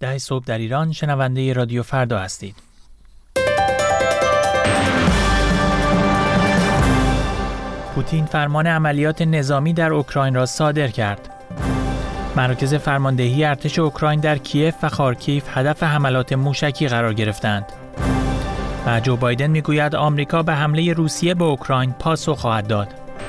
10 صبح در ایران. شنونده رادیو فردا هستید. پوتین فرمان عملیات نظامی در اوکراین را صادر کرد. مراکز فرماندهی ارتش اوکراین در کیف و خارکیف هدف حملات موشکی قرار گرفتند. و جو بایدن میگوید آمریکا به حمله روسیه به اوکراین پاسخ خواهد داد.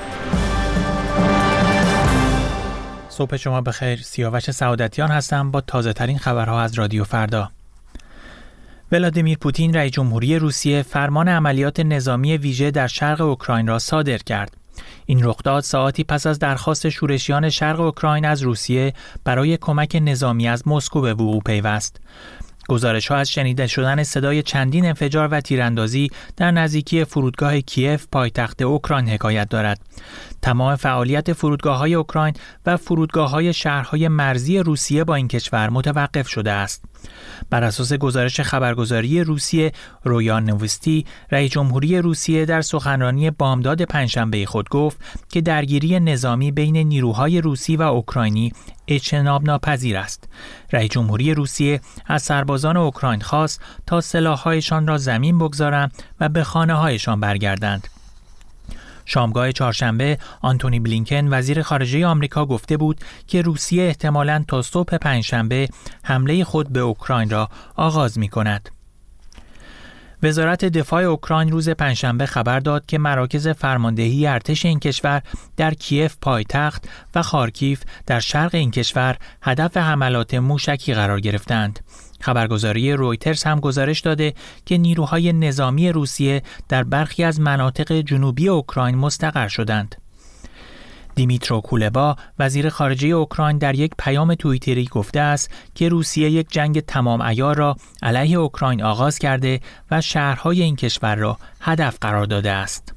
صبح شما بخیر. سیاوش سعادتیان هستم با تازه ترین خبرها از رادیو فردا. ولادیمیر پوتین رئیس جمهوری روسیه فرمان عملیات نظامی ویژه در شرق اوکراین را صادر کرد. این رخداد ساعتی پس از درخواست شورشیان شرق اوکراین از روسیه برای کمک نظامی از مسکو به وقوع پیوست. گزارش‌ها از شنیده شدن صدای چندین انفجار و تیراندازی در نزدیکی فرودگاه کیف پایتخت اوکراین حکایت دارد. تمام فعالیت فرودگاه‌های اوکراین و فرودگاه‌های شهرهای مرزی روسیه با این کشور متوقف شده است. بر اساس گزارش خبرگزاری روسیه رویا نووستی، رئیس جمهوری روسیه در سخنرانی بامداد پنجشنبه خود گفت که درگیری نظامی بین نیروهای روسی و اوکراینی اجتناب ناپذیر است. رئیس جمهوری روسیه از سربازان اوکراین خواست تا سلاح‌هایشان را زمین بگذارند و به خانه‌هایشان برگردند. شامگاه چهارشنبه آنتونی بلینکن وزیر خارجه آمریکا گفته بود که روسیه احتمالاً تا صبح پنجشنبه حمله خود به اوکراین را آغاز می‌کند. وزارت دفاع اوکراین روز پنجشنبه خبر داد که مراکز فرماندهی ارتش این کشور در کیف پایتخت و خارکیف در شرق این کشور هدف حملات موشکی قرار گرفتند. خبرگزاری رویترز هم گزارش داده که نیروهای نظامی روسیه در برخی از مناطق جنوبی اوکراین مستقر شدند. دیمیترو کولبا وزیر خارجه اوکراین در یک پیام توییتری گفته است که روسیه یک جنگ تمام عیار را علیه اوکراین آغاز کرده و شهرهای این کشور را هدف قرار داده است.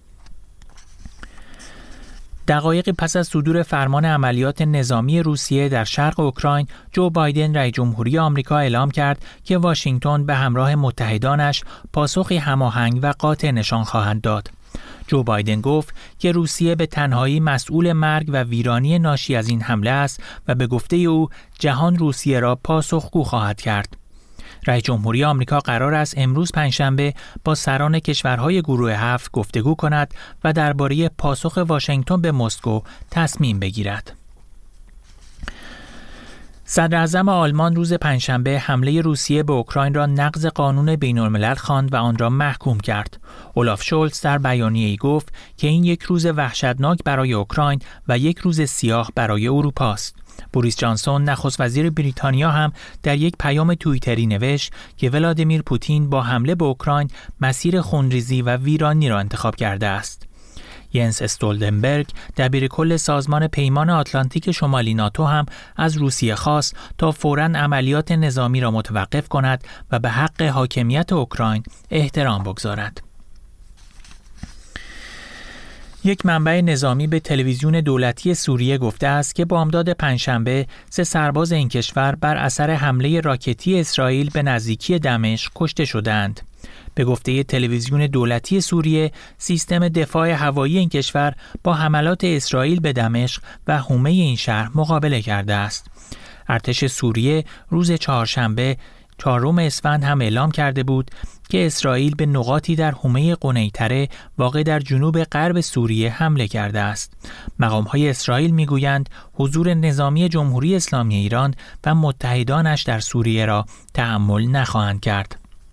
دقایقی پس از صدور فرمان عملیات نظامی روسیه در شرق اوکراین، جو بایدن رئیس جمهوری آمریکا اعلام کرد که واشنگتن به همراه متحدانش پاسخی هماهنگ و قاطع نشان خواهد داد. جو بایدن گفت که روسیه به تنهایی مسئول مرگ و ویرانی ناشی از این حمله است و به گفته او جهان روسیه را پاسخگو خواهد کرد. رئیس جمهوری آمریکا قرار است امروز پنجشنبه با سران کشورهای گروه 7 گفتگو کند و درباره پاسخ واشنگتن به مسکو تصمیم بگیرد. صدر اعظم آلمان روز پنجشنبه حمله روسیه به اوکراین را نقض قانون بین‌الملل خواند و آن را محکوم کرد. اولاف شولز در بیانیه‌ای گفت که این یک روز وحشتناک برای اوکراین و یک روز سیاه برای اروپا است. بوریس جانسون نخست وزیر بریتانیا هم در یک پیام توییتری نوشت که ولادیمیر پوتین با حمله به اوکراین مسیر خونریزی و ویرانی را انتخاب کرده است. ینس استولتنبرگ دبیر کل سازمان پیمان آتلانتیک شمالی ناتو هم از روسیه خواست تا فوراً عملیات نظامی را متوقف کند و به حق حاکمیت اوکراین احترام بگذارد. یک منبع نظامی به تلویزیون دولتی سوریه گفته است که بامداد پنجشنبه 3 سرباز این کشور بر اثر حمله راکتی اسرائیل به نزدیکی دمشق کشته شدند. به گفته تلویزیون دولتی سوریه، سیستم دفاع هوایی این کشور با حملات اسرائیل به دمشق و حومه این شهر مقابله کرده است. ارتش سوریه روز چهارشنبه 4 اسفند هم اعلام کرده بود که اسرائیل به نقاطی در حومه قنیطره واقع در جنوب غرب سوریه حمله کرده است. مقام‌های اسرائیل می‌گویند حضور نظامی جمهوری اسلامی ایران و متحدانش در سوریه را تحمل نخواهند کرد.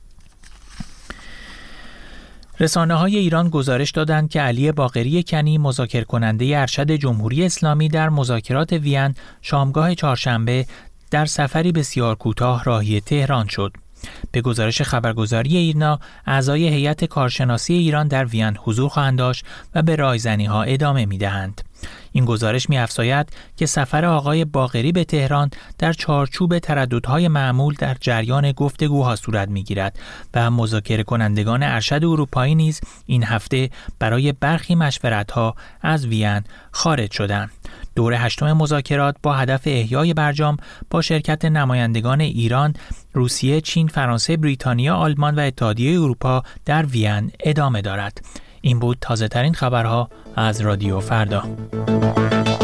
رسانه‌های ایران گزارش دادند که علی باقری کنی مذاکره کننده ارشد جمهوری اسلامی در مذاکرات وین شامگاه چهارشنبه در سفری بسیار کوتاه راهی تهران شد. به گزارش خبرگزاری ایرنا، اعضای هیئت کارشناسی ایران در وین حضور خواهند داشت و به رایزنی‌ها ادامه می‌دهند. این گزارش می‌افزاید که سفر آقای باقری به تهران در چارچوب ترددهای معمول در جریان گفتگوها صورت می‌گیرد و مذاکره کنندگان ارشد اروپایی نیز این هفته برای برخی مشورت‌ها از وین خارج شدند. دور 8 مذاکرات با هدف احیای برجام با شرکت نمایندگان ایران، روسیه، چین، فرانسه، بریتانیا، آلمان و اتحادیه اروپا در وین ادامه دارد. این بود تازه ترین خبرها از رادیو فردا.